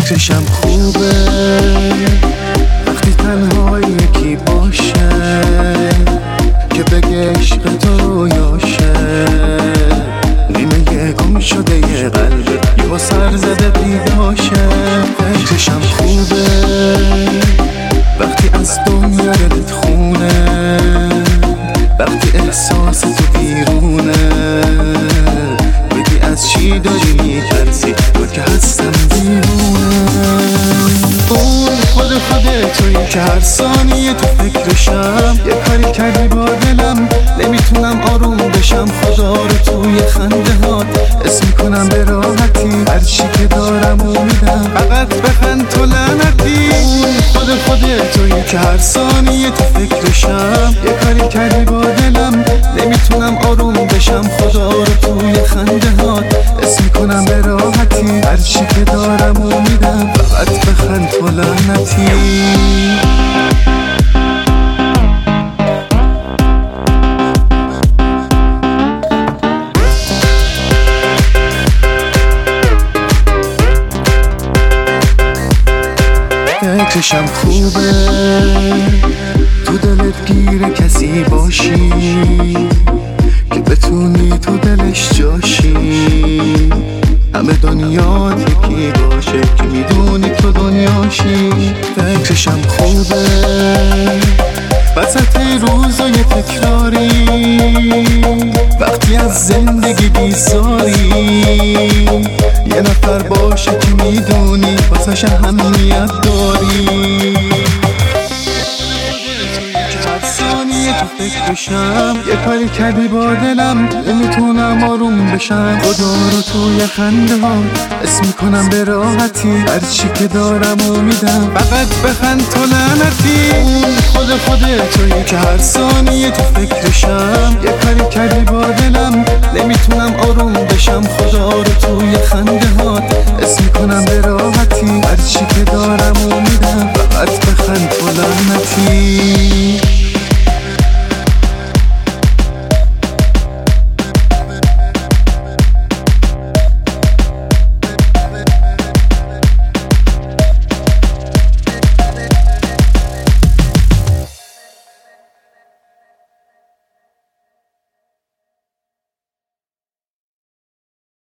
فکرشم خوبه وقتی تنها یکی باشه که بگه عشق تو رویاشه. نیمه گم شده یه قلبه یهو سر زده پیداشه. فکرشم خوبه وقتی از دنیا دلت خونه، وقتی احساس تو بیرونه، بگی از چی داری میترسی تو که هستم دیوونه. اون خود تویی که هر ثانیه تو فکرشم. یه کاری کردی با دلم نمیتونم آروم بشم. خدا رو توی خنده هات اسم میکنم به راحتی، هر چی که دارم و میدم فقط بخند تو لعنتی. اون خود تویی که هر ثانیه تو فکرشم. یه کاری کردی با دلم نمیتونم آروم بشم. خدا رو توی خنده هات اسم میکنم به راحتی، هر چی که دارم و میدم فقط بخند تو لعنتی. فکرشم خوبه تو دلت گیره کسی باشی که بتونی تو دلش جاشی. همه دنیا یکی باشه که میدونی تو دنیاشی. فکرشم خوبه وسط روزای تکراری، وقتی از زندگی بیزاری، یه نفر باشه که میدونی واسش اهمیت داری. تو فکرشم یه کاری کردی با دلم نمیتونم آروم بشم. خدا رو توی خنده ها اسم میکنم به راحتی، هر چی که دارم و میدم فقط بخند تو لعنتی. خود تویی که هر ثانیه تو فکرشم. یه کاری کردی با دلم نمیتونم آروم بشم. خدا رو توی خنده ها اسم میکنم به راحتی، هر چی که دارم و میدم فقط بخند تو لعنتی.